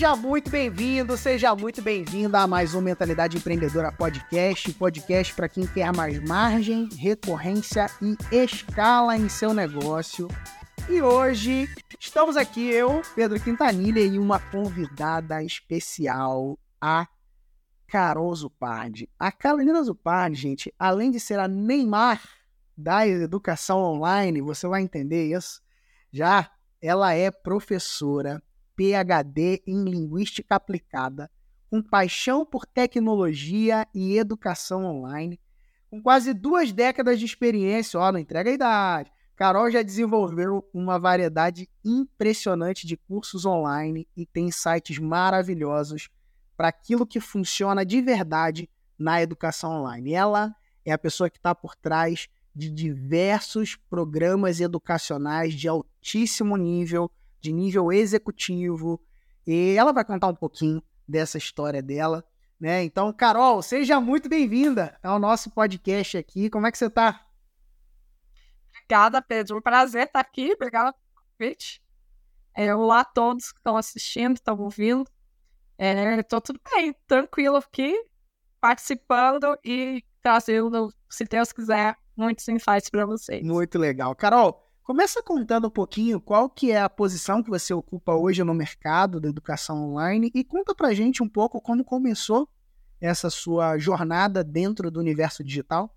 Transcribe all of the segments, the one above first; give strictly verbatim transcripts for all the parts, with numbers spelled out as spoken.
Seja muito bem-vindo, seja muito bem-vinda a mais um Mentalidade Empreendedora Podcast, podcast para quem quer mais margem, recorrência e escala em seu negócio. E hoje estamos aqui, eu, Pedro Quintanilha, e uma convidada especial, a Carol Zupardi. A Carolina Zupardi, gente, além de ser a Neymar da educação online, você vai entender isso, já ela é professora, P H D em Linguística Aplicada, com paixão por tecnologia e educação online, com quase duas décadas de experiência, ó, não entrega a idade. Carol já desenvolveu uma variedade impressionante de cursos online e tem sites maravilhosos para aquilo que funciona de verdade na educação online. Ela é a pessoa que está por trás de diversos programas educacionais de altíssimo nível, de nível executivo, e ela vai contar um pouquinho dessa história dela, né? Então, Carol, seja muito bem-vinda ao nosso podcast aqui. Como é que você está? Obrigada, Pedro. Um prazer estar aqui. Obrigada pelo convite. É, olá a todos que estão assistindo, estão ouvindo. Estou tudo bem, tranquilo aqui, participando e trazendo, se Deus quiser, muitos insights para vocês. Muito legal. Carol, começa contando um pouquinho qual que é a posição que você ocupa hoje no mercado da educação online e conta pra gente um pouco como começou essa sua jornada dentro do universo digital.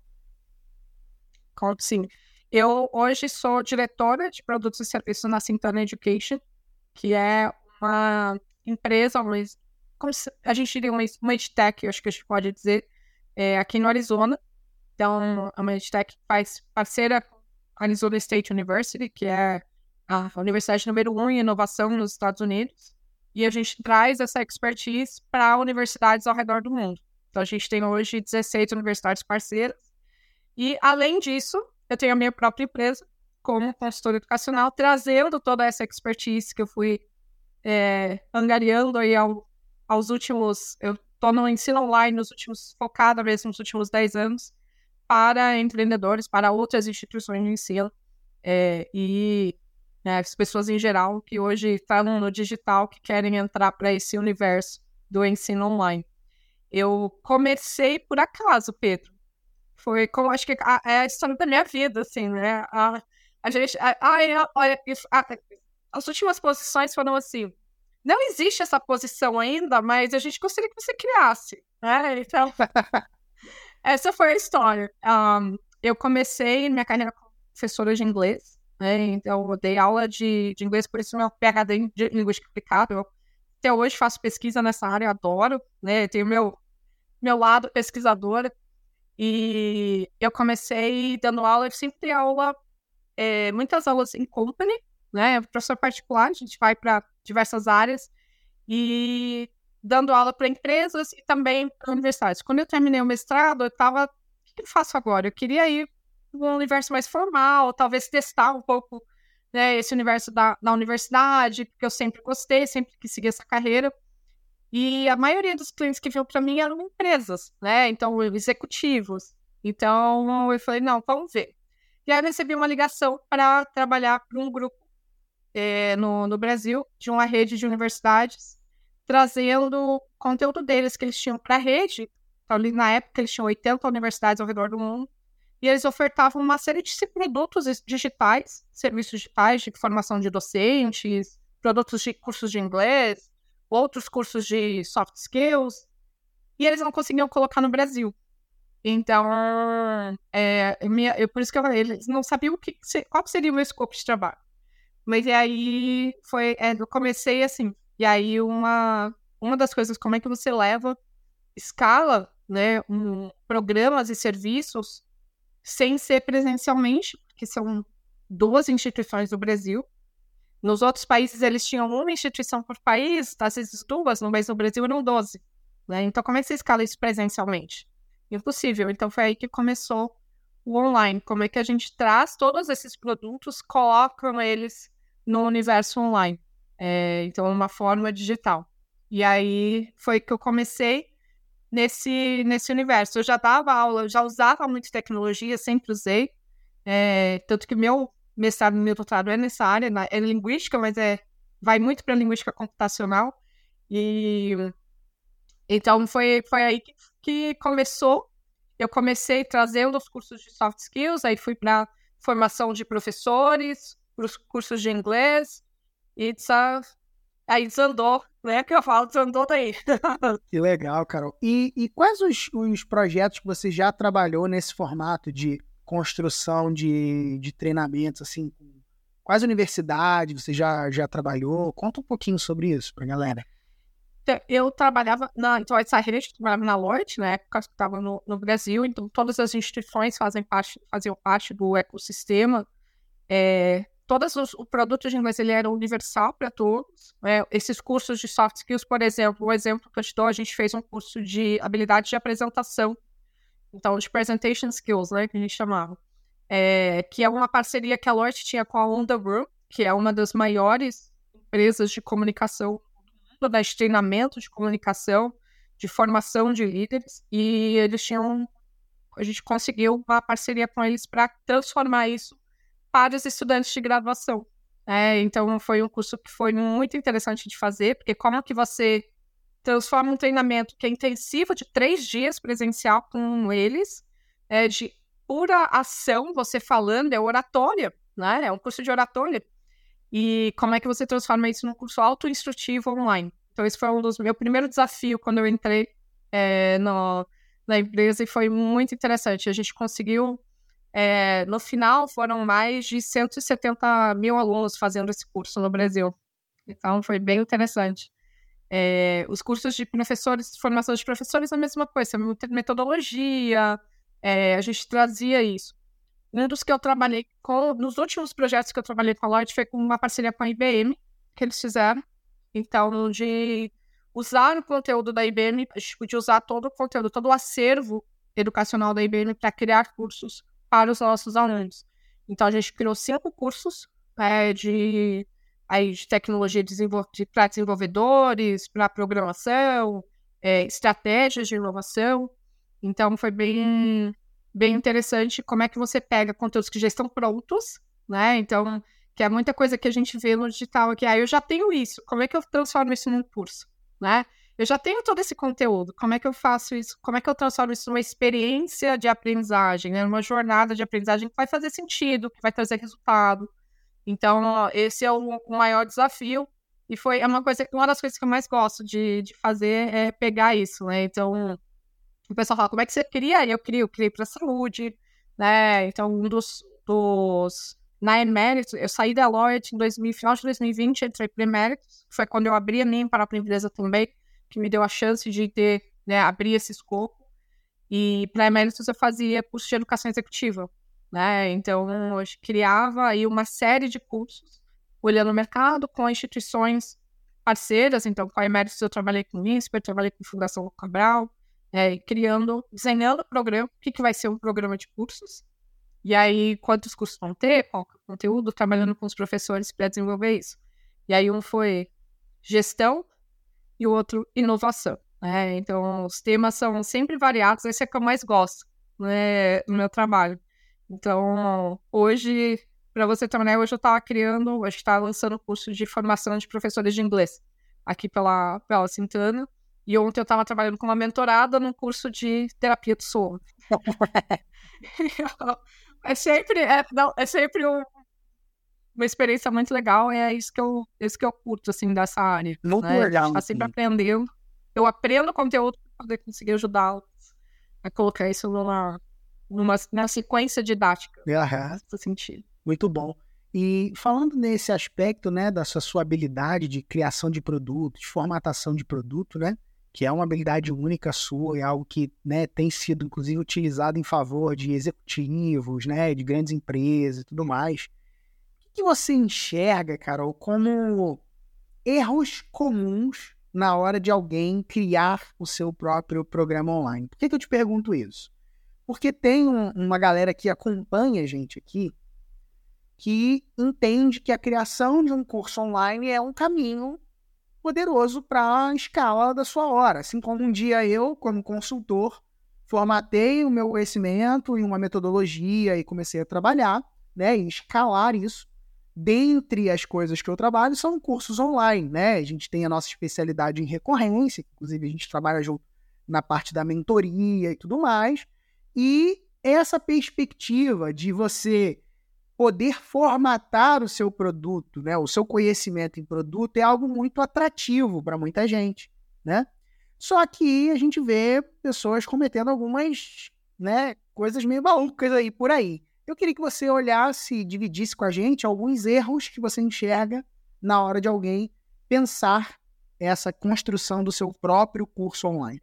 Conto sim. Eu hoje sou diretora de produtos e serviços na Sintana Education, que é uma empresa, uma, como se, a gente diria uma, uma edtech, acho que a gente pode dizer, é, aqui no Arizona. Então, é uma edtech que faz parceira com a Arizona State University, que é a universidade número um em inovação nos Estados Unidos. E a gente traz essa expertise para universidades ao redor do mundo. Então, a gente tem hoje dezesseis universidades parceiras. E, além disso, eu tenho a minha própria empresa como consultora educacional, trazendo toda essa expertise que eu fui é, angariando aí ao, aos últimos... Eu estou no ensino online, nos últimos, focada mesmo nos últimos dez anos, para empreendedores, para outras instituições de ensino é, e né, as pessoas em geral que hoje estão no digital, que querem entrar para esse universo do ensino online. Eu comecei por acaso, Pedro. Foi como, acho que a, é a história da minha vida, assim, né? A, a gente, a, a, a, a, as últimas posições foram assim, não existe essa posição ainda, mas a gente gostaria que você criasse, né? Então... Essa foi a história. Um, eu comecei minha carreira como professora de inglês, né? Então eu dei aula de, de inglês, por isso meu P H D em Linguística Aplicada. Eu até hoje faço pesquisa nessa área, adoro, né? Tenho meu, meu lado pesquisadora. E eu comecei dando aula, eu sempre dei aula, é, muitas aulas em company, né? Professor particular, a gente vai para diversas áreas. E... dando aula para empresas e também para universidades. Quando eu terminei o mestrado, eu estava, o que eu faço agora? Eu queria ir para um universo mais formal, talvez testar um pouco né, esse universo da, da universidade, porque eu sempre gostei, sempre quis seguir essa carreira. E a maioria dos clientes que vinham para mim eram empresas, né? Então, executivos. Então, eu falei, não, vamos ver. E aí eu recebi uma ligação para trabalhar para um grupo é, no, no Brasil, de uma rede de universidades, trazendo o conteúdo deles que eles tinham para a rede. Então, ali, na época, eles tinham oitenta universidades ao redor do mundo, e eles ofertavam uma série de produtos digitais, serviços digitais de formação de docentes, produtos de cursos de inglês, outros cursos de soft skills, e eles não conseguiam colocar no Brasil. Então, é, minha, eu, por isso que eu falei, eles não sabiam o que, qual seria o meu escopo de trabalho. Mas e aí, foi, é, eu comecei assim. E aí, uma, uma das coisas, como é que você leva, escala, né, um, programas e serviços sem ser presencialmente, porque são duas instituições do Brasil. Nos outros países, eles tinham uma instituição por país, às vezes duas, mas no Brasil eram doze. Né? Então, como é que você escala isso presencialmente? Impossível. Então, foi aí que começou o online. Como é que a gente traz todos esses produtos, coloca eles no universo online. É, então, uma forma digital. E aí foi que eu comecei nesse, nesse universo. Eu já dava aula, eu já usava muito tecnologia, sempre usei. É, tanto que meu mestrado e meu doutorado é nessa área, na, é linguística, mas é, vai muito para linguística computacional. E então foi, foi aí que, que começou. Eu comecei trazendo os cursos de soft skills, aí fui para formação de professores, para os cursos de inglês, e desa... aí desandou, né? Que eu falo, desandou daí. Que legal, Carol. E, e quais os, os projetos que você já trabalhou nesse formato de construção de, de treinamentos, assim, quais universidades você já, já trabalhou? Conta um pouquinho sobre isso pra galera. Eu trabalhava na então, essa rede, eu trabalhava na Lloyd, na época que estava no, no Brasil, então todas as instituições fazem parte, faziam parte do ecossistema. É, todos os o produto de inglês ele era universal para todos. É, esses cursos de soft skills, por exemplo, o exemplo que eu te dou, a gente fez um curso de habilidade de apresentação, então de presentation skills, né, que a gente chamava, é, que é uma parceria que a Lloyd tinha com a On The Room, que é uma das maiores empresas de comunicação, de treinamento de comunicação, de formação de líderes, e eles tinham, a gente conseguiu uma parceria com eles para transformar isso para os estudantes de graduação. É, então foi um curso que foi muito interessante de fazer, porque como que você transforma um treinamento que é intensivo de três dias presencial com eles, é, de pura ação, você falando, é oratória, né? É um curso de oratória. E como é que você transforma isso num curso auto-instrutivo online? Então, esse foi um dos meus primeiros desafios quando eu entrei é, no, na empresa e foi muito interessante. A gente conseguiu, é, no final, foram mais de cento e setenta mil alunos fazendo esse curso no Brasil. Então, foi bem interessante. É, os cursos de professores, formação de professores, a mesma coisa, metodologia, é, a gente trazia isso. Um dos que eu trabalhei com, nos últimos projetos que eu trabalhei com a Lloyd foi com uma parceria com a I B M, que eles fizeram. Então, de usar o conteúdo da I B M, a gente podia usar todo o conteúdo, todo o acervo educacional da I B M para criar cursos para os nossos alunos. Então, a gente criou cinco cursos é, de, aí, de tecnologia de de, para desenvolvedores, para programação, é, estratégias de inovação. Então, foi bem... bem interessante como é que você pega conteúdos que já estão prontos, né? Então, que é muita coisa que a gente vê no digital aqui. Ah, eu já tenho isso, como é que eu transformo isso num curso, né? Eu já tenho todo esse conteúdo, como é que eu faço isso? Como é que eu transformo isso numa experiência de aprendizagem, né? Numa jornada de aprendizagem que vai fazer sentido, que vai trazer resultado. Então, ó, esse é o, o maior desafio. E foi uma, coisa, uma das coisas que eu mais gosto de, de fazer é pegar isso, né? Então, o pessoal fala, como é que você cria? Eu crio, eu criei para a saúde, né? Então, um dos... dos... na Emeritus, eu saí da Lloyd em dois mil, final de dois mil e vinte, entrei para Emeritus, foi quando eu abri a minha própria empresa também, que me deu a chance de ter, né, abrir esse escopo. E para Emeritus eu fazia curso de educação executiva, né? Então, eu criava aí uma série de cursos, olhando o mercado com instituições parceiras. Então, com a Emeritus eu trabalhei com o INSPER, trabalhei com a Fundação Cabral, É, criando, desenhando o programa, o que, que vai ser um programa de cursos, e aí quantos cursos vão ter, qual é o conteúdo, trabalhando com os professores para desenvolver isso. E aí um foi gestão e o outro inovação, né? Então os temas são sempre variados, esse é o que eu mais gosto, né, no meu trabalho. Então hoje, para você também, hoje eu estava criando, a gente estava lançando curso de formação de professores de inglês aqui pela, pela Sintana. E ontem eu estava trabalhando com uma mentorada num curso de terapia do sono. é sempre, é, não, é sempre um, uma experiência muito legal. É isso que eu, isso que eu curto, assim, dessa área. Muito né? legal. Tá sempre aprendendo. Eu aprendo conteúdo para poder conseguir ajudá-los a colocar isso numa, numa, numa sequência didática. Uhum. Nesse sentido. Muito bom. E falando nesse aspecto, né, da sua, sua habilidade de criação de produto, de formatação de produto, né, que é uma habilidade única sua, é algo que, né, tem sido, inclusive, utilizado em favor de executivos, né, de grandes empresas e tudo mais. O que você enxerga, Carol, como erros comuns na hora de alguém criar o seu próprio programa online? Por que, que eu te pergunto isso? Porque tem um, uma galera que acompanha a gente aqui que entende que a criação de um curso online é um caminho poderoso para a escala da sua hora. Assim como um dia eu, como consultor, formatei o meu conhecimento em uma metodologia e comecei a trabalhar, né, em escalar isso. dentre as coisas que eu trabalho são cursos online, né? A gente tem a nossa especialidade em recorrência, inclusive a gente trabalha junto na parte da mentoria e tudo mais, e essa perspectiva de você poder formatar o seu produto, né? O seu conhecimento em produto é algo muito atrativo para muita gente, né? Só que a gente vê pessoas cometendo algumas, né, coisas meio malucas aí por aí. Eu queria que você olhasse e dividisse com a gente alguns erros que você enxerga na hora de alguém pensar essa construção do seu próprio curso online.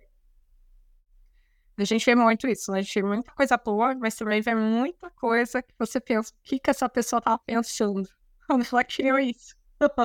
A gente vê muito isso, né? A gente vê muita coisa boa, mas também vê muita coisa que você pensa, o que, que essa pessoa tá pensando quando ela criou isso?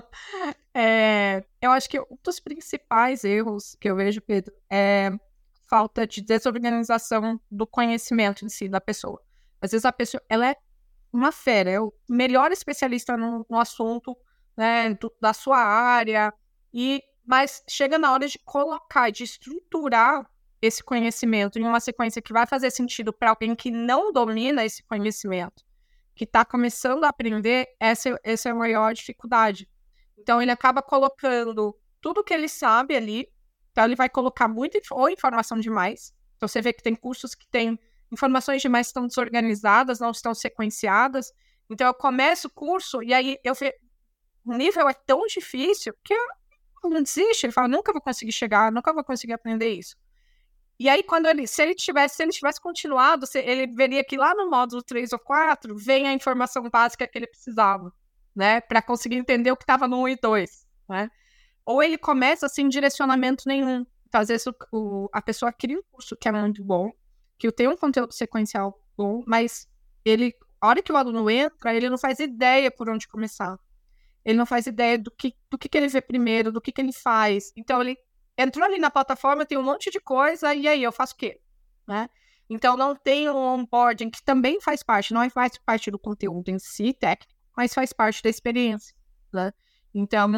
é, eu acho que um dos principais erros que eu vejo, Pedro, é falta de desorganização do conhecimento em si da pessoa. Às vezes a pessoa, ela é uma fera, é o melhor especialista no, no assunto, né, do, da sua área, e, mas chega na hora de colocar, de estruturar esse conhecimento em uma sequência que vai fazer sentido para alguém que não domina esse conhecimento, que está começando a aprender, essa, essa é a maior dificuldade. Então, ele acaba colocando tudo que ele sabe ali, então ele vai colocar muita ou informação demais. Então, você vê que tem cursos que têm informações demais estão desorganizadas, não estão sequenciadas. Então, eu começo o curso e aí eu vejo, o nível é tão difícil que eu não desiste. Ele fala, nunca vou conseguir chegar, nunca vou conseguir aprender isso. E aí, quando ele, se ele tivesse, se ele tivesse continuado, ele veria que lá no módulo três ou quatro vem a informação básica que ele precisava, né? Para conseguir entender o que estava no um e dois, né? Ou ele começa sem direcionamento nenhum. Então, às vezes, o, o, a pessoa cria um curso que é muito bom, que tem um conteúdo sequencial bom, mas ele, a hora que o aluno entra, ele não faz ideia por onde começar. Ele não faz ideia do que, do que, que ele vê primeiro, do que, que ele faz. Então, ele entrou ali na plataforma, tem um monte de coisa, e aí, eu faço o quê? Né? Então, não tem um onboarding, que também faz parte, não faz parte do conteúdo em si, técnico, mas faz parte da experiência, né? Então,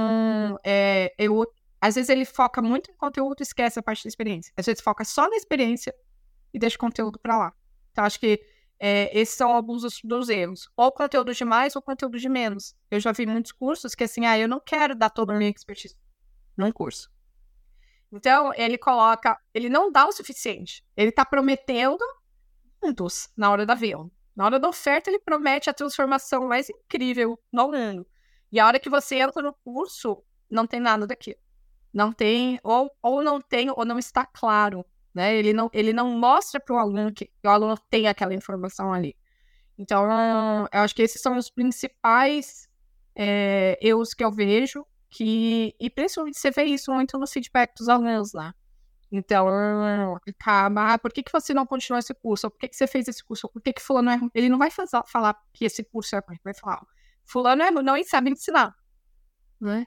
é, eu, às vezes ele foca muito em conteúdo e esquece a parte da experiência. Às vezes foca só na experiência e deixa o conteúdo para lá. Então, acho que é, esses são alguns dos, dos erros. Ou conteúdo de mais ou conteúdo de menos. Eu já vi muitos cursos que, assim, ah, eu não quero dar toda a minha expertise num curso. Então, ele coloca, ele não dá o suficiente. Ele está prometendo mundos na hora da venda. Na hora da oferta, ele promete a transformação mais incrível no mundo. E a hora que você entra no curso, não tem nada daquilo. Não tem, ou, ou não tem, ou não está claro. Né? Ele, não, ele não mostra para o aluno que o aluno tem aquela informação ali. Então, eu acho que esses são os principais é, erros que eu vejo, que, e principalmente você vê isso muito no feedback dos alunos lá. Então, acaba, ah, por que, que você não continuou esse curso? Ou por que, que você fez esse curso? Ou por que, que fulano é ruim? Ele não vai fazer, falar que esse curso é ruim, vai falar, fulano é ruim, não sabe ensinar. Né?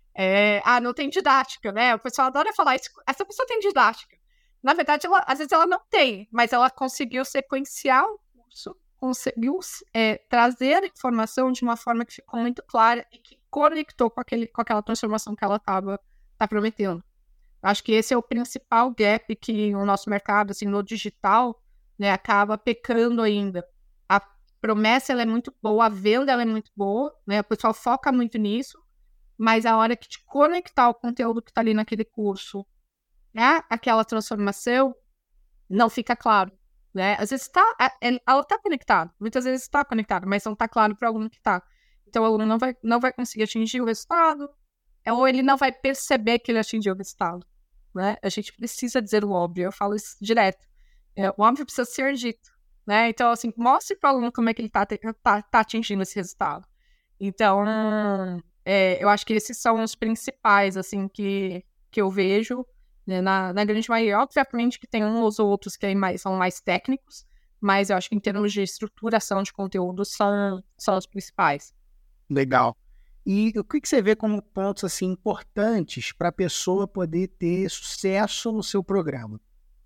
É, ah, não tem didática, né? O pessoal adora falar isso, essa pessoa tem didática. Na verdade, ela, às vezes ela não tem, mas ela conseguiu sequenciar o curso, conseguiu é, trazer a informação de uma forma que ficou muito clara e que conectou com, aquele, com aquela transformação que ela estava tá prometendo. Acho que esse é o principal gap que o nosso mercado, assim, no digital, né, acaba pecando ainda. A promessa ela é muito boa, a venda ela é muito boa, né, o pessoal foca muito nisso, mas a hora que te conectar o conteúdo que está ali naquele curso, né, aquela transformação, não fica claro, né? Às vezes tá, ela está conectada, muitas vezes está conectada, mas não está claro para o aluno que está. Então, o aluno não vai, não vai conseguir atingir o resultado, ou ele não vai perceber que ele atingiu o resultado, né? A gente precisa dizer o óbvio, eu falo isso direto. É, o óbvio precisa ser dito, né? Então, assim, mostre para o aluno como é que ele está tá, tá atingindo esse resultado. Então, é, eu acho que esses são os principais, assim, que, que eu vejo, né, na, na grande maioria. Obviamente que tem uns ou outros que mais, são mais técnicos, mas eu acho que em termos de estruturação de conteúdo são, são os principais. Legal. E o que você vê como pontos assim, importantes para a pessoa poder ter sucesso no seu programa?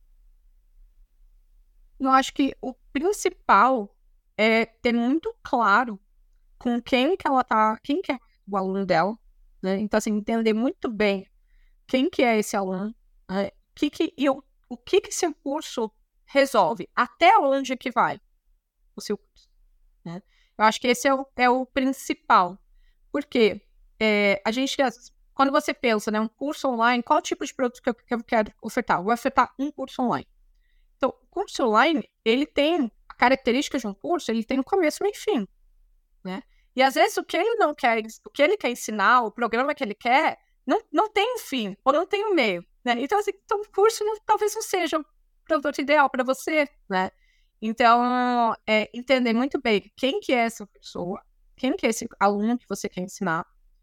Eu acho que o principal é ter muito claro com quem que ela tá, quem que é o aluno dela, né? Então, assim, entender muito bem quem que é esse aluno, né? que que, e o, o que que seu curso resolve, até onde que vai o seu curso, né? Eu acho que esse é o, é o principal. Porque é, a gente, quando você pensa, né, um curso online, qual tipo de produto que eu, que eu quero ofertar? Eu vou ofertar um curso online. Então, o curso online, ele tem a característica de um curso, ele tem um começo, meio e fim, né? E às vezes o que ele não quer, o que ele quer ensinar, o programa que ele quer, não, não tem um fim, ou não tem um meio, né? Então, assim, então o curso não, talvez não seja o produto ideal para você, né? Então, é, entender muito bem quem que é essa pessoa, quem que é esse aluno que você quer ensinar,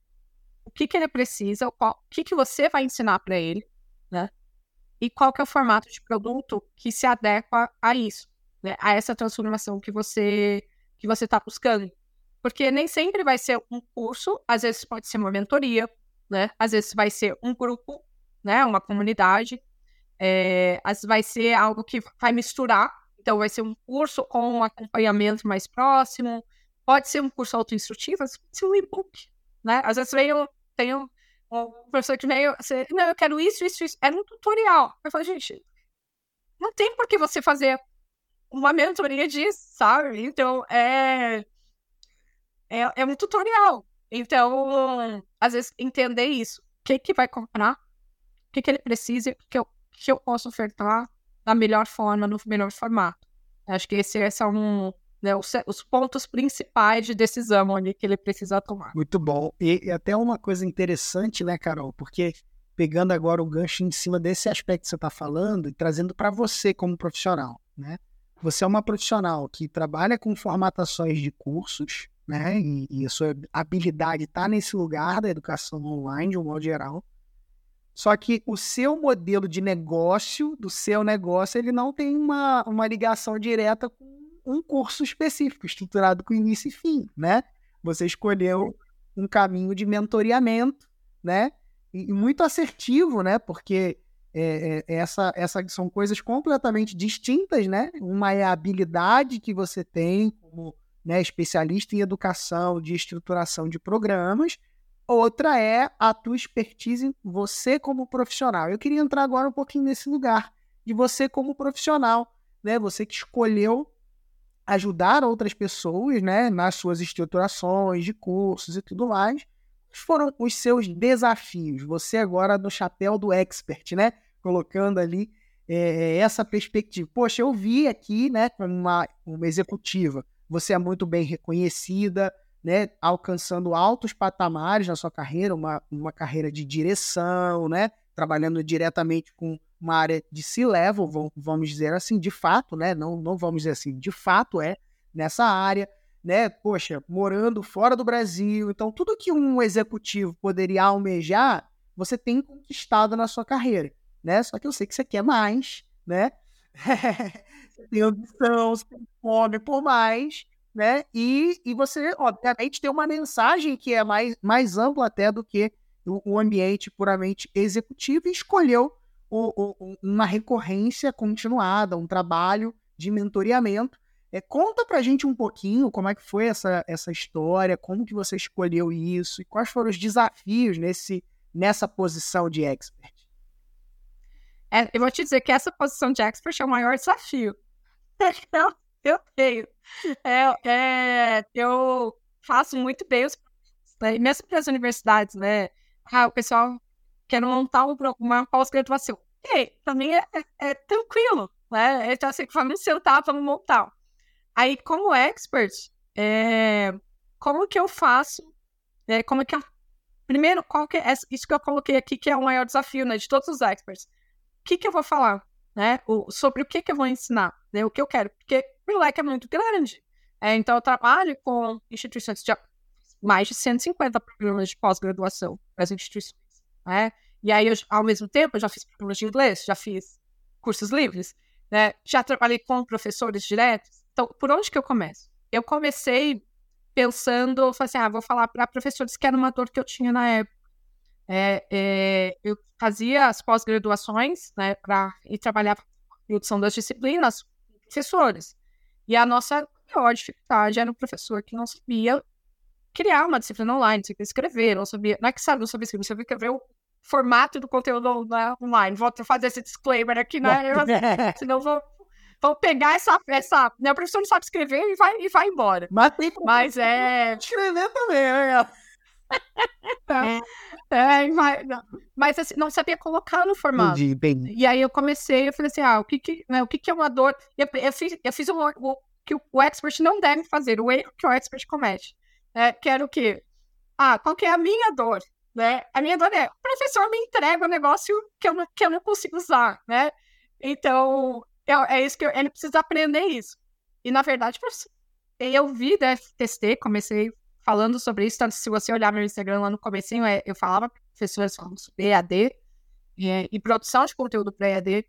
o que que ele precisa, qual, o que que você vai ensinar para ele, né? E qual que é o formato de produto que se adequa a isso, né? A essa transformação que você que você está buscando. Porque nem sempre vai ser um curso, às vezes pode ser uma mentoria, né? Às vezes vai ser um grupo, né? Uma comunidade, é, às vezes vai ser algo que vai misturar, então vai ser um curso com um acompanhamento mais próximo, pode ser um curso autoinstrutivo, às vezes pode ser um e-book, né? Às vezes vem um, tem um, um professor que veio, você, não, eu quero isso, isso, isso, era um tutorial. Eu falei, gente, não tem por que você fazer uma mentoria disso, sabe? Então, é... É, é um tutorial. Então, às vezes, entender isso. O que que vai comprar? O que que ele precisa? O que eu, que eu posso ofertar da melhor forma, no melhor formato. Acho que esse, esse é um, né, os, os pontos principais de decisão ali que ele precisa tomar. Muito bom. E, e até uma coisa interessante, né, Carol? Porque pegando agora o gancho em cima desse aspecto que você está falando e trazendo para você como profissional, né? Você é uma profissional que trabalha com formatações de cursos, né? E, e a sua habilidade está nesse lugar da educação online, de um modo geral. Só que o seu modelo de negócio, do seu negócio, ele não tem uma, uma ligação direta com um curso específico, estruturado com início e fim, né? Você escolheu um caminho de mentoreamento, né? E, e muito assertivo, né? Porque é, é, essa, essa são coisas completamente distintas, né? Uma é a habilidade que você tem como, né, especialista em educação, de estruturação de programas. Outra é a tua expertise, você como profissional. Eu queria entrar agora um pouquinho nesse lugar de você como profissional, né? Você que escolheu ajudar outras pessoas, né, nas suas estruturações de cursos e tudo mais. Quais foram os seus desafios? Você agora no chapéu do expert, né? Colocando ali é, essa perspectiva. Poxa, eu vi aqui, né, como uma, uma executiva, você é muito bem reconhecida, né, alcançando altos patamares na sua carreira, uma, uma carreira de direção, né, trabalhando diretamente com uma área de C-level, vamos dizer assim, de fato, né, não, não vamos dizer assim, de fato é nessa área, né, poxa, morando fora do Brasil, então tudo que um executivo poderia almejar, você tem conquistado na sua carreira, né, só que eu sei que você quer mais, né, você tem ambição, você tem fome por mais, né? E, e você, obviamente, tem uma mensagem que é mais, mais ampla até do que o, o ambiente puramente executivo e escolheu o, o, uma recorrência continuada, um trabalho de mentoreamento. É, conta pra gente um pouquinho como é que foi essa, essa história, como que você escolheu isso e quais foram os desafios nesse, nessa posição de expert. É, eu vou te dizer que essa posição de expert é o maior desafio. Eu, eu tenho. É, é, eu faço muito bem os né? Mesmo para as universidades, né? Ah, o pessoal quer montar uma pós-graduação. E também é, é, é tranquilo, né? Então, assim, vamos sentar, vamos montar. Aí, como expert, é, como que eu faço? É, como que eu, primeiro, qual que é isso que eu coloquei aqui, que é o maior desafio, né? De todos os experts. O que que eu vou falar? Né? O, sobre o que que eu vou ensinar, né? O que eu quero, porque o leque é muito grande. É, então, eu trabalho com instituições de mais de cento e cinquenta programas de pós-graduação para as instituições. Né? E aí, eu, ao mesmo tempo, eu já fiz programas de inglês, já fiz cursos livres, né? Já trabalhei com professores diretos. Então, por onde que eu começo? Eu comecei pensando, falei assim, ah, vou falar para professores que era uma dor que eu tinha na época. É, é, eu fazia as pós-graduações, né, pra, e trabalhava na produção das disciplinas com professores. E a nossa maior dificuldade era um professor que não sabia criar uma disciplina online, não sabia escrever, não sabia, não é que sabe, não sabia escrever, não sabia escrever o formato do conteúdo né, online. Vou fazer esse disclaimer aqui, né? Eu, senão vou, vou pegar essa, essa né, o professor não sabe escrever e vai, e vai embora. Mas tem Mas é... escrever também, né? é, mas, mas assim, não sabia colocar no formato. Entendi, bem. E aí eu comecei, eu falei assim, ah, o que que, né, o que, que é uma dor? Eu, eu fiz, eu fiz o, o que o expert não deve fazer, o erro que o expert comete. É, que era o quê? Ah, qual que é a minha dor? Né? A minha dor é, o professor me entrega um negócio que eu não, que eu não consigo usar, né? Então, eu, é isso que eu, ele precisa aprender isso. E, na verdade, eu vi, né, testei, comecei falando sobre isso, tanto se você olhar meu Instagram lá no comecinho, é, eu falava para professores falando sobre E A D é, e produção de conteúdo para E A D,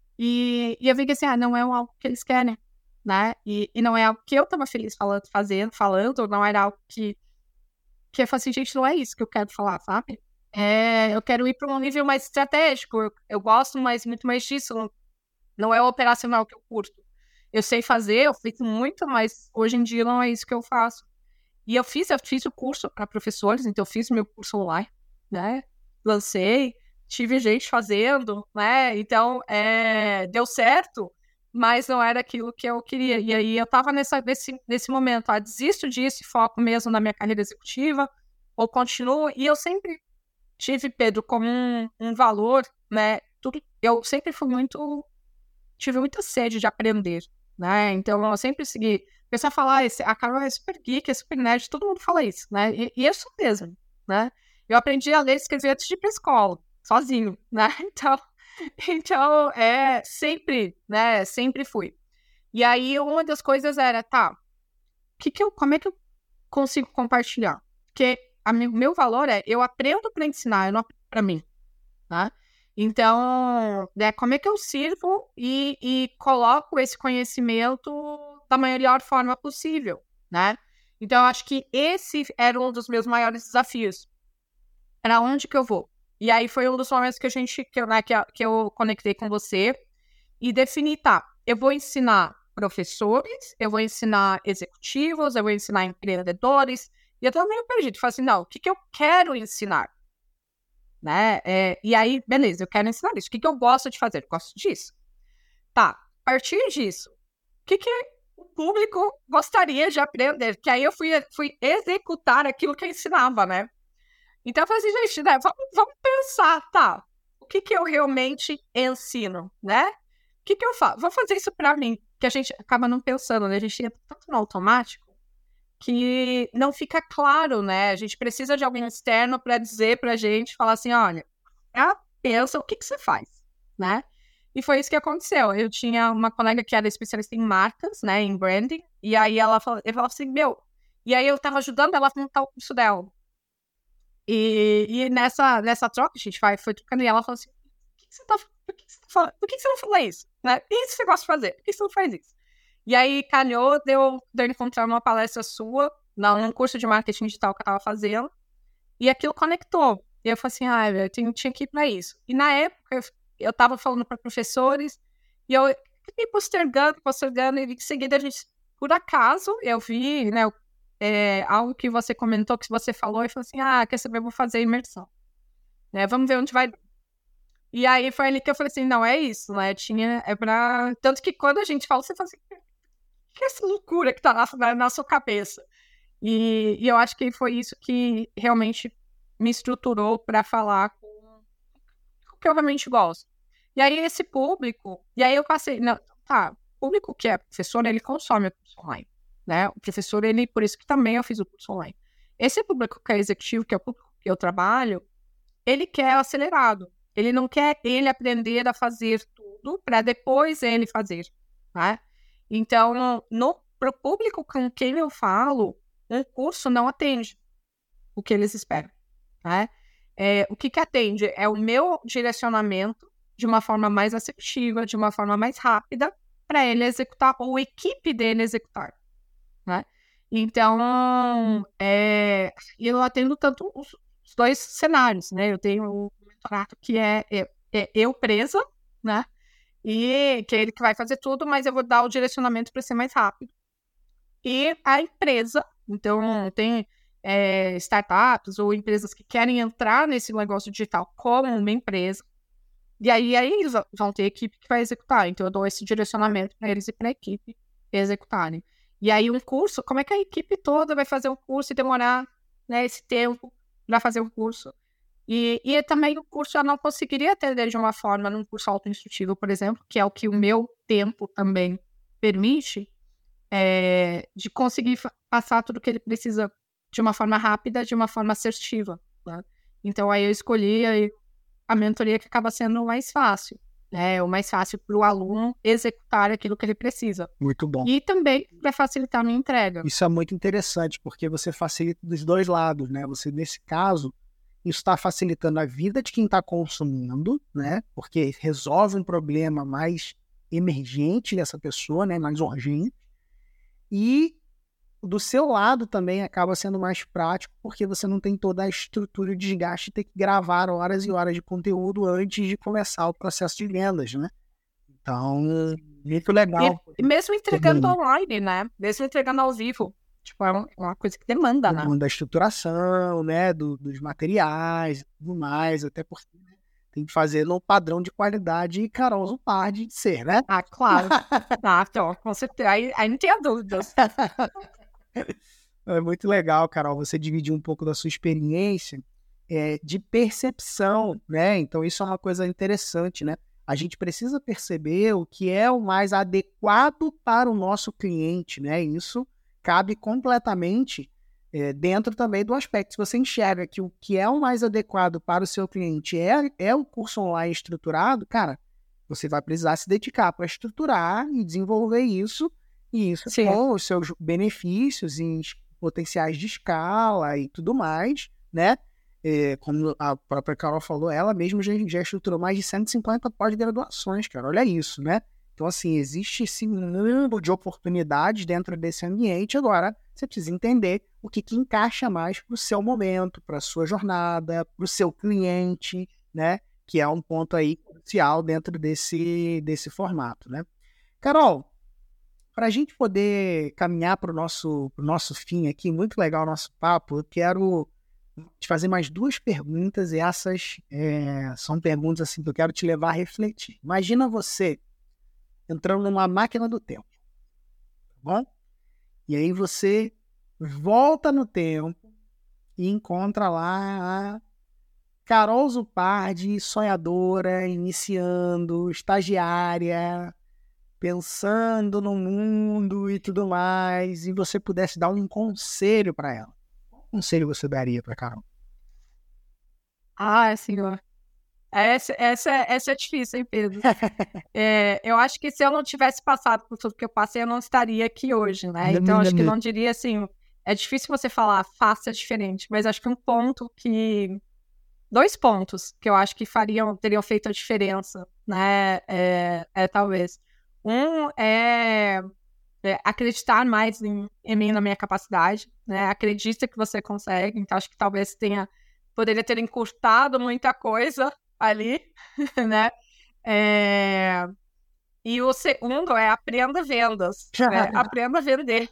e, e eu vi que assim, ah, não é algo que eles querem, né? E, e não é algo que eu estava feliz falando, fazendo, falando, não era algo que que eu falo assim, gente, não é isso que eu quero falar, sabe? É, eu quero ir para um nível mais estratégico, eu, eu gosto mais, muito mais disso, não, não é o operacional que eu curto. Eu sei fazer, eu fiz muito, mas hoje em dia não é isso que eu faço. E eu fiz, eu fiz o curso para professores, então eu fiz meu curso online, né? Lancei, tive gente fazendo, né? Então, é, deu certo, mas não era aquilo que eu queria. E aí eu estava nesse, nesse momento, ah, desisto disso e foco mesmo na minha carreira executiva, ou continuo. E eu sempre tive, Pedro, como um, um valor, né? Tudo, eu sempre fui muito, tive muita sede de aprender, né? Então eu sempre segui. O pessoal fala, ah, a Carol é super geek, é super nerd, todo mundo fala isso, né? E, e eu sou mesmo, né? Eu aprendi a ler e escrever antes de ir para a escola, sozinho, né? Então, então é, sempre, né? Sempre fui. E aí, uma das coisas era, tá, que que eu, como é que eu consigo compartilhar? Porque o meu valor é, eu aprendo para ensinar, eu não aprendo para mim, tá? Então, né, como é que eu sirvo e, e coloco esse conhecimento da melhor forma possível, né? Então, eu acho que esse era um dos meus maiores desafios. Para onde que eu vou? E aí foi um dos momentos que a gente, que eu, né, que, que eu conectei com você e defini, tá, eu vou ensinar professores, eu vou ensinar executivos, eu vou ensinar empreendedores, e eu tô meio perdido. Falei assim, não, o que, que eu quero ensinar? Né? É, e aí, beleza, eu quero ensinar isso. O que, que eu gosto de fazer? Eu gosto disso. Tá, a partir disso, o que, que o público gostaria de aprender? Que aí eu fui, fui executar aquilo que eu ensinava, né? Então eu falei assim, gente, né, vamos, vamos pensar, tá, o que, que eu realmente ensino, né? O que, que eu faço? Vou fazer isso pra mim, que a gente acaba não pensando, né? A gente entra tanto no automático que não fica claro, né? A gente precisa de alguém externo para dizer pra gente, falar assim, olha, pensa o que, que você faz, né? E foi isso que aconteceu. Eu tinha uma colega que era especialista em marcas, né, em branding, e aí ela falou, eu falava assim, meu, e aí eu tava ajudando ela a montar o curso dela. E, e nessa, nessa troca, a gente vai, foi trocando, e ela falou assim, por que, que você tá, por que, que você tá falando? Por que, que você não fala isso? Né? E isso você gosta de fazer? Por que você não faz isso? E aí, calhou, deu, deu encontrar uma palestra sua, num curso de marketing digital que eu tava fazendo, e aquilo conectou. E eu falei assim, ah, eu tinha, tinha que ir para isso. E na época, eu, eu tava falando para professores, e eu fiquei postergando, postergando, e em seguida a gente, por acaso, eu vi, né, é, algo que você comentou, que você falou, e falou assim, ah, quer saber, eu vou fazer imersão. Né, vamos ver onde vai. E aí foi ali que eu falei assim, não, é isso, né, tinha, é pra... Tanto que quando a gente fala, você fala assim, que é essa loucura que tá na, na sua cabeça? E, e eu acho que foi isso que realmente me estruturou para falar com o que eu realmente gosto. E aí esse público, e aí eu passei, não, tá, o público que é professor, ele consome o curso online, né? O professor, ele, por isso que também eu fiz o curso online. Esse público que é executivo, que é o público que eu trabalho, ele quer acelerado. Ele não quer ele aprender a fazer tudo para depois ele fazer, né? Então, no, pro público com quem eu falo, um curso não atende o que eles esperam, né? É, o que que atende é o meu direcionamento de uma forma mais assertiva, de uma forma mais rápida, para ele executar, ou a equipe dele executar, né? Então, é, eu atendo tanto os, os dois cenários, né? Eu tenho o mentorado que é, é, é eu presa, né? E que é ele que vai fazer tudo, mas eu vou dar o direcionamento para ser mais rápido. E a empresa, então tem é, startups ou empresas que querem entrar nesse negócio digital como uma empresa, e aí, aí eles vão ter equipe que vai executar. Então eu dou esse direcionamento para eles e para a equipe executarem. E aí um curso, como é que a equipe toda vai fazer um curso e demorar, né, esse tempo para fazer o curso. E, e também o curso eu não conseguiria atender de uma forma num curso autoinstrutivo, por exemplo, que é o que o meu tempo também permite, é, de conseguir fa- passar tudo o que ele precisa de uma forma rápida, de uma forma assertiva, né? Então aí eu escolhi aí a mentoria que acaba sendo o mais fácil, né? O mais fácil para o aluno executar aquilo que ele precisa. Muito bom. E também para facilitar a minha entrega. Isso é muito interessante, porque você facilita dos dois lados, né? Você, nesse caso, isso está facilitando a vida de quem está consumindo, né? Porque resolve um problema mais emergente dessa pessoa, né? Mais urgente. E do seu lado também acaba sendo mais prático, porque você não tem toda a estrutura e o desgaste de ter que gravar horas e horas de conteúdo antes de começar o processo de vendas, né? Então, muito legal. E, e mesmo entregando online, né? Mesmo entregando ao vivo. Tipo, é uma, uma coisa que demanda, né? Da estruturação, né? Do, dos materiais e tudo mais, até porque tem que fazer no padrão de qualidade e Carol Zupardi de ser, né? Ah, claro. Ah, então, com certeza. Aí, aí não tenha dúvidas. É muito legal, Carol, você dividir um pouco da sua experiência é, de percepção, né? Então, isso é uma coisa interessante, né? A gente precisa perceber o que é o mais adequado para o nosso cliente, né? Isso cabe completamente é, dentro também do aspecto. Se você enxerga que o que é o mais adequado para o seu cliente é, é o curso online estruturado, cara, você vai precisar se dedicar para estruturar e desenvolver isso, e isso Sim. com os seus benefícios e potenciais de escala e tudo mais, né? É, como a própria Carol falou, ela mesma já, já estruturou mais de cento e cinquenta pós-graduações, cara, olha isso, né? Então, assim, existe esse número de oportunidades dentro desse ambiente. Agora, você precisa entender o que, que encaixa mais para o seu momento, para a sua jornada, para o seu cliente, né? Que é um ponto aí crucial dentro desse, desse formato, né? Carol, para a gente poder caminhar para o nosso, pro nosso fim aqui, muito legal o nosso papo, eu quero te fazer mais duas perguntas, e essas é, são perguntas assim, que eu quero te levar a refletir. Imagina você entrando numa máquina do tempo, tá bom? E aí você volta no tempo e encontra lá a Carol Zupardi, sonhadora, iniciando, estagiária, pensando no mundo e tudo mais, e você pudesse dar um conselho para ela. Qual conselho você daria para Carol? Ah, senhor. Essa, essa, essa é difícil, hein, Pedro? É, eu acho que se eu não tivesse passado por tudo que eu passei, eu não estaria aqui hoje, né? Então, acho que não diria assim... É difícil você falar, faça diferente, mas acho que um ponto que... Dois pontos que eu acho que fariam, teriam feito a diferença, né? É, é talvez... Um é, é acreditar mais em, em mim, na minha capacidade, né? Acredita que você consegue, então acho que talvez tenha... Poderia ter encurtado muita coisa ali, né? É... E o segundo é aprenda vendas, né? Aprenda a vender.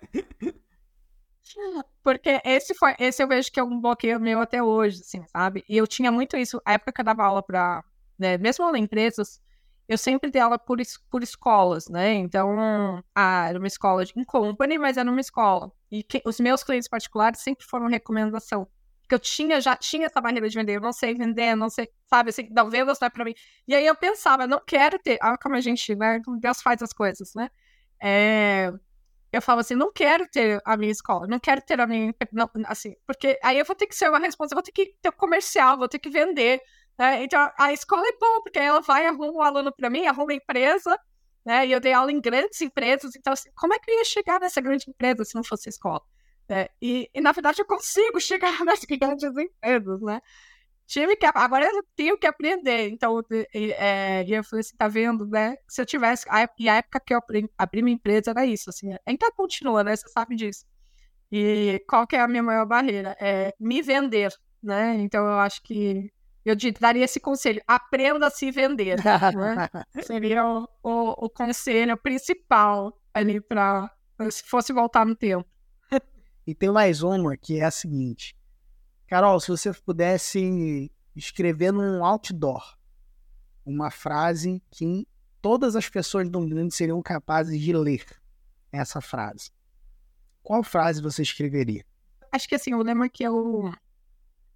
Porque esse foi, esse eu vejo que é um bloqueio meu até hoje, assim, sabe? E eu tinha muito isso, a época que eu dava aula para, né, mesmo aula em empresas, eu sempre dei aula por, es- por escolas, né? Então, ah, era uma escola de in company, mas era uma escola. E que, os meus clientes particulares sempre foram recomendação. Porque eu tinha, já tinha essa barreira de vender, eu não sei vender, não sei, sabe, assim, não, vendas não é pra mim. E aí eu pensava, eu não quero ter, ah, como a gente, né, Deus faz as coisas, né? É, eu falava assim, não quero ter a minha escola, não quero ter a minha, não, assim, porque aí eu vou ter que ser uma responsável, vou ter que ter um comercial, vou ter que vender, né? Então a escola é boa, porque aí ela vai, arruma um aluno pra mim, arruma empresa, né? E eu dei aula em grandes empresas, então assim, como é que eu ia chegar nessa grande empresa se não fosse escola? É, e, e, na verdade, eu consigo chegar nas grandes empresas, né? Tive que, agora eu tenho que aprender. Então, e, é, e eu falei assim, tá vendo, né? Se eu tivesse... A, e a época que eu abri, abri minha empresa era isso, assim. Ainda continua, né? Você sabe disso. E qual que é a minha maior barreira? É me vender, né? Então, eu acho que eu daria esse conselho. Aprenda a se vender, né? Seria o, o, o conselho principal ali para se fosse voltar no tempo. E tem mais uma que é a seguinte. Carol, se você pudesse escrever num outdoor uma frase que todas as pessoas do mundo seriam capazes de ler essa frase, qual frase você escreveria? Acho que assim, eu lembro que eu,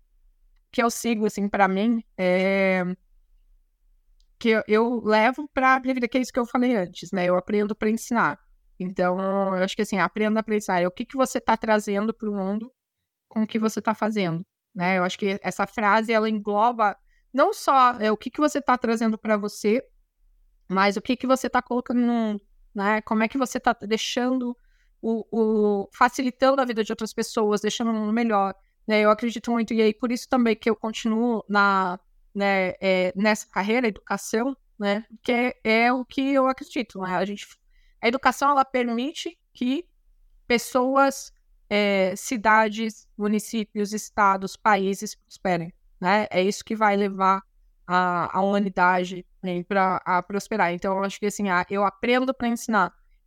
que eu sigo, assim, para mim, é que eu, eu levo para a minha vida, que é isso que eu falei antes, né? Eu aprendo para ensinar. Então, eu acho que assim, aprenda para ensinar. É o que, que você está trazendo para o mundo com o que você está fazendo, né? Eu acho que essa frase, ela engloba não só é, o que, que você está trazendo para você, mas o que, que você está colocando no mundo, né? Como é que você está deixando o, o... facilitando a vida de outras pessoas, deixando o mundo melhor, né? Eu acredito muito, e aí por isso também que eu continuo na... Né, é, nessa carreira, educação, né, que é, é o que eu acredito, né, a gente, a educação, ela permite que pessoas, é, cidades, municípios, estados, países prosperem, né, é isso que vai levar a, a humanidade, né, para a prosperar. Então, eu acho que assim, a, eu aprendo para ensinar.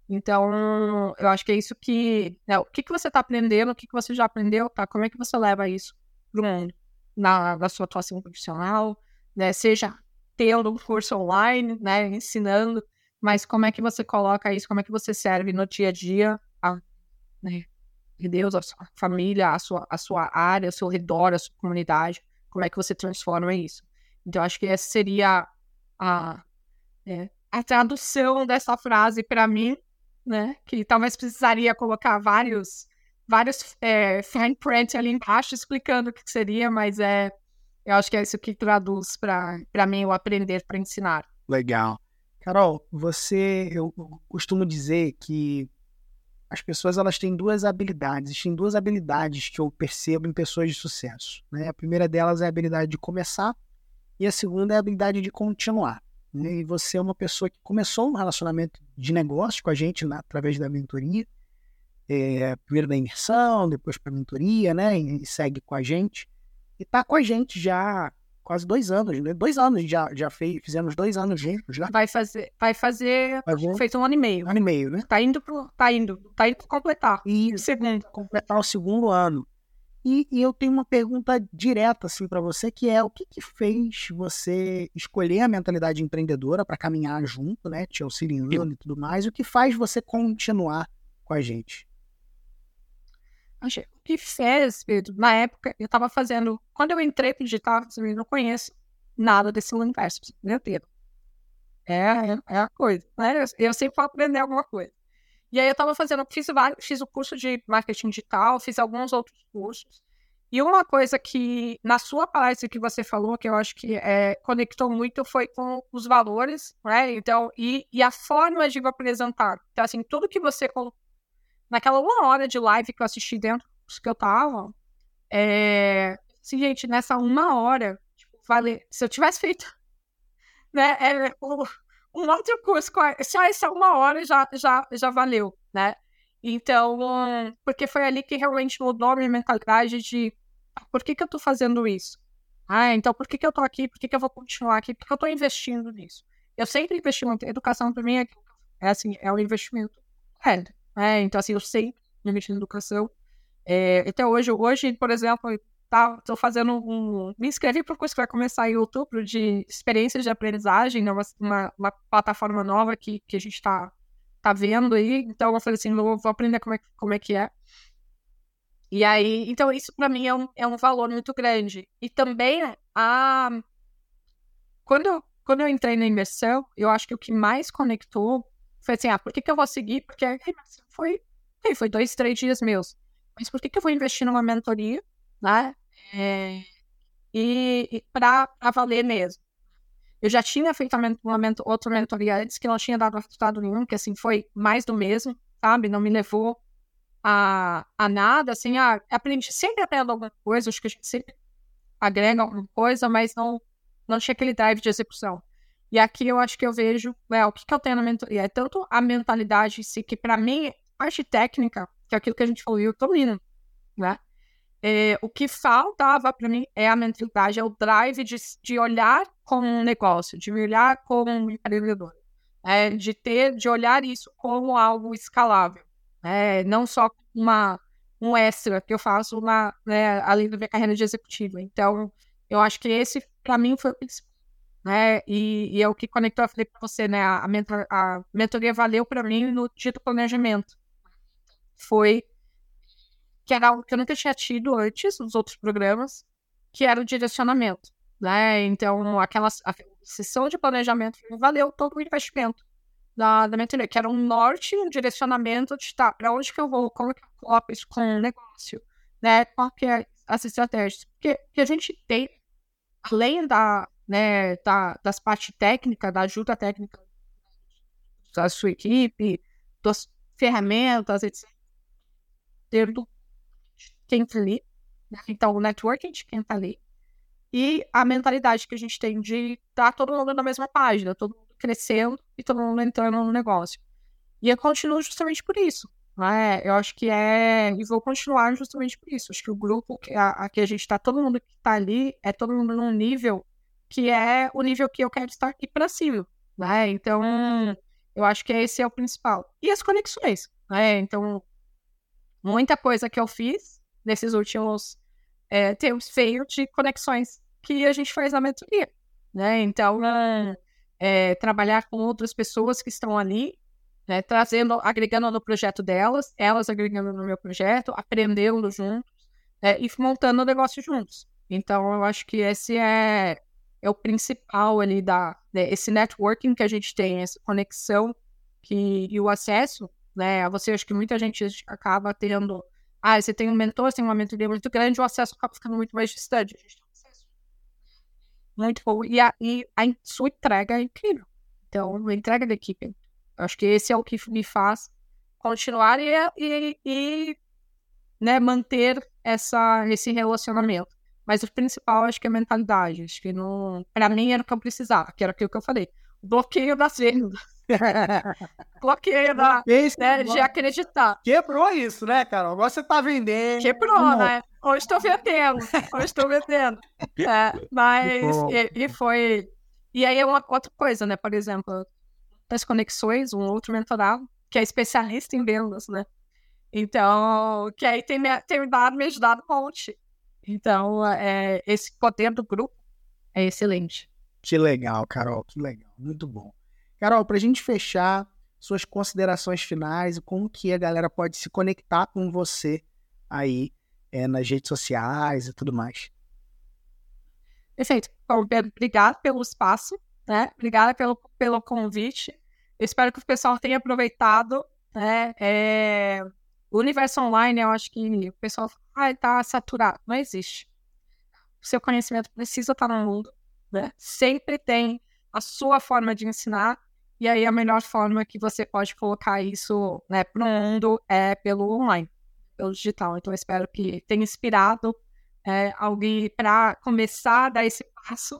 Então, eu acho que é isso que, né, o que, que você está aprendendo, o que, que você já aprendeu, tá, como é que você leva isso para o mundo? Na, na sua atuação profissional, né, seja tendo um curso online, né, ensinando, mas como é que você coloca isso, como é que você serve no dia a dia, a, né, de Deus, a sua família, a sua, a sua área, o seu redor, a sua comunidade, como é que você transforma isso. Então, acho que essa seria a, é, a tradução dessa frase para mim, né, que talvez precisaria colocar vários vários é, fine print ali embaixo explicando o que seria, mas é, eu acho que é isso que traduz para mim o aprender para ensinar. Legal. Carol, você, eu costumo dizer que as pessoas elas têm duas habilidades, existem duas habilidades que eu percebo em pessoas de sucesso, né? A primeira delas é a habilidade de começar e a segunda é a habilidade de continuar, né? E você é uma pessoa que começou um relacionamento de negócio com a gente, né, através da mentoria, É, primeiro da imersão, depois para a mentoria, né? E, e segue com a gente. E tá com a gente já quase dois anos, né? Dois anos já, já fez, fizemos dois anos juntos já. Vai fazer, vai fazer, Vai ver? fez um ano e meio. Um ano e meio, né? Tá indo pro, tá indo, tá indo completar. E segundo. completar o segundo ano. E, e eu tenho uma pergunta direta assim para você, que é o que, que fez você escolher a mentalidade empreendedora para caminhar junto, né? Te auxiliando e tudo mais. E o que faz você continuar com a gente? O que fez, Pedro, na época, eu estava fazendo... Quando eu entrei pro digital, eu não conheço nada desse universo, meu Deus. É, é, é a coisa, né? Eu, eu sempre vou aprender alguma coisa. E aí eu estava fazendo... Fiz, fiz o curso de marketing digital, fiz alguns outros cursos. E uma coisa que, na sua palestra que você falou, que eu acho que é, conectou muito, foi com os valores, né? Então, e, e a forma de apresentar. Então, assim, tudo que você colocou naquela uma hora de live que eu assisti dentro dos que eu tava, é... assim, gente, nessa uma hora, tipo, vale... se eu tivesse feito, né, é, um, um outro curso, só essa uma hora já, já, já valeu, né? Então, porque foi ali que realmente mudou a minha mentalidade de por que que eu tô fazendo isso? Ah, então por que que eu tô aqui? Por que que eu vou continuar aqui? Por que eu tô investindo nisso? Eu sempre investi muito. Educação para mim é, é assim, é um investimento reto. É, então, assim, eu sempre investi em educação. É, até hoje, hoje, por exemplo, tá, tô fazendo um... Me inscrevi para o curso que vai começar em outubro de experiências de aprendizagem, né, uma, uma, uma plataforma nova que, que a gente tá, tá vendo aí. Então, eu falei assim, vou, vou aprender como é, como é que é. E aí, então, isso para mim é um, é um valor muito grande. E também, a... quando, eu, quando eu entrei na imersão, eu acho que o que mais conectou foi assim, ah, por que que eu vou seguir? Porque a imersão foi, foi dois, três dias meus. Mas por que que eu vou investir numa mentoria, né? É, e e para valer mesmo. Eu já tinha feito uma ment outra mentoria antes que não tinha dado resultado nenhum, que assim, foi mais do mesmo, sabe? Não me levou a, a nada, assim, ah, aprendi, sempre aprendo alguma coisa, acho que a gente sempre agrega alguma coisa, mas não, não tinha aquele drive de execução. E aqui eu acho que eu vejo, né, o que, que eu tenho na mentoria, é tanto a mentalidade em si, que para mim, parte técnica, que é aquilo que a gente falou, eu tô indo, né? É, o que faltava para mim é a mentalidade, é o drive de, de olhar como um negócio, de olhar como um empreendedor, é, de ter, de olhar isso como algo escalável, é, não só uma, um extra que eu faço na, né, além da minha carreira de executiva. Então, eu acho que esse, para mim, foi o principal. Né? E, e é o que conectou, eu falei para você, né? A, mentor, a mentoria valeu para mim no dia do planejamento. Foi que era algo que eu nunca tinha tido antes nos outros programas, que era o direcionamento, né? Então, aquela a sessão de planejamento valeu todo o investimento da, da mentoria, que era um norte, um direcionamento de tá, para onde que eu vou, como que eu coloco isso com o negócio, né? Qual que é as estratégias? Porque, porque a gente tem, além da, né, da, das partes técnicas, da ajuda técnica da sua equipe, das ferramentas, etcétera. Ter do quem está ali, né? Então o networking de quem está ali, e a mentalidade que a gente tem de estar todo mundo na mesma página, todo mundo crescendo e todo mundo entrando no negócio. E eu continuo justamente por isso, né? Eu acho que é... E vou continuar justamente por isso. Acho que o grupo que a, a que a gente está, todo mundo que está ali, é todo mundo num nível que é o nível que eu quero estar aqui para cima, né? Então, eu acho que esse é o principal. E as conexões, né? Então, muita coisa que eu fiz nesses últimos é, tempos veio de conexões que a gente faz na mentoria, né? Então, é, trabalhar com outras pessoas que estão ali, né, trazendo, agregando no projeto delas, elas agregando no meu projeto, aprendendo juntos, né, e montando o negócio juntos. Então, eu acho que esse é, é o principal ali, da, né, esse networking que a gente tem, essa conexão que, e o acesso, né, a você, acho que muita gente acaba tendo, ah, você tem um mentor, você tem uma mentoria muito grande, o acesso acaba ficando muito mais distante. A gente tem um acesso muito bom, e a, e a sua entrega é incrível. Então, a entrega da equipe, acho que esse é o que me faz continuar e, e, e né, manter essa, esse relacionamento. Mas o principal, acho que é a mentalidade. Acho que não... Para mim era o que eu precisava, que era aquilo que eu falei. Bloqueio das vendas. Bloqueio da, né, de acreditar. Quebrou isso, né, Carol? Agora você tá vendendo. Quebrou, não. né? Hoje estou vendendo. Hoje estou vendendo. É, mas, e, e foi... E aí é uma outra coisa, né? Por exemplo, das conexões, um outro mentorado, que é especialista em vendas, né? Então, que aí tem me, tem me dado, me ajudado um monte. Então, é, esse poder do grupo é excelente. Que legal, Carol, que legal, muito bom. Carol, pra gente fechar, suas considerações finais, como que a galera pode se conectar com você aí é, nas redes sociais e tudo mais. Perfeito. Bom, Pedro, obrigado pelo espaço, né? Obrigada pelo, pelo convite. Eu espero que o pessoal tenha aproveitado, né? É... O universo online, eu acho que o pessoal fala, ah, tá saturado. Não existe. O seu conhecimento precisa estar no mundo, né? Sempre tem a sua forma de ensinar, e aí a melhor forma que você pode colocar isso, né, para o mundo é pelo online, pelo digital. Então, eu espero que tenha inspirado é, alguém para começar a dar esse passo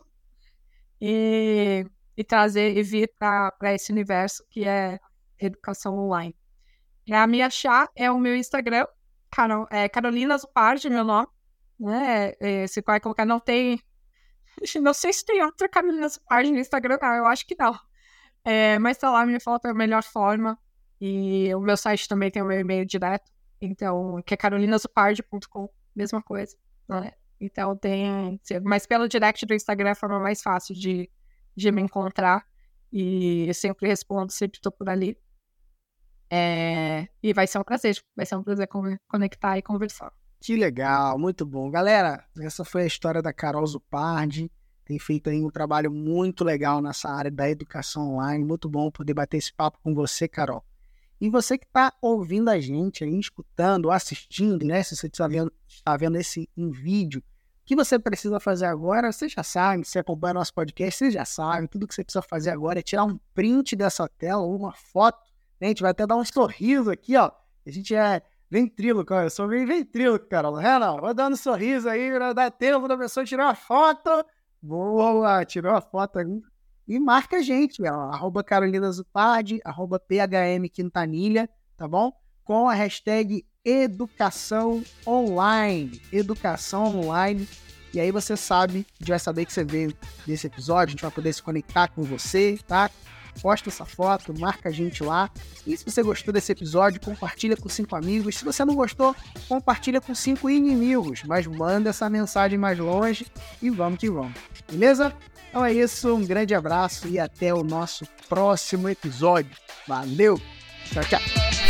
e, e trazer e vir para esse universo que é educação online. Para me achar é o meu Instagram, Carol, é Carolina Zupardi, meu nome, né? É, se vai colocar, não tem, não sei se tem outra Carolina Zupardi no Instagram, não, eu acho que não. É, mas tá lá, me falta a melhor forma. E o meu site também tem o meu e-mail direto, então, que é carolina zupardi ponto com, mesma coisa, né? Então tem, mas pelo direct do Instagram é a forma mais fácil de, de me encontrar, e eu sempre respondo, sempre tô por ali. É, e vai ser um prazer, vai ser um prazer conectar e conversar. Que legal, muito bom. Galera, essa foi a história da Carol Zupardi, tem feito aí um trabalho muito legal nessa área da educação online, muito bom poder bater esse papo com você, Carol. E você que está ouvindo a gente aí, escutando, assistindo, né, se você está vendo, está vendo esse em vídeo, o que você precisa fazer agora, você já sabe, se acompanha nosso podcast, você já sabe, tudo que você precisa fazer agora é tirar um print dessa tela, ou uma foto. A gente vai até dar um sorriso aqui, ó. A gente é ventríloco, ó. Eu sou meio ventríloco, Carol. É, não? Vou dando um sorriso aí, pra dar tempo da pessoa tirar uma foto. Boa, tirou a foto aí. E marca a gente, ó. Arroba Carolina Zupardi, arroba P H M Quintanilha, tá bom? Com a hashtag Educação Online. Educação Online. E aí você sabe, a gente vai saber que você veio desse episódio, a gente vai poder se conectar com você, tá? Posta essa foto, marca a gente lá. E se você gostou desse episódio, compartilha com cinco amigos. Se você não gostou, compartilha com cinco inimigos. Mas manda essa mensagem mais longe e vamos que vamos. Beleza? Então é isso, um grande abraço e até o nosso próximo episódio. Valeu! Tchau, tchau!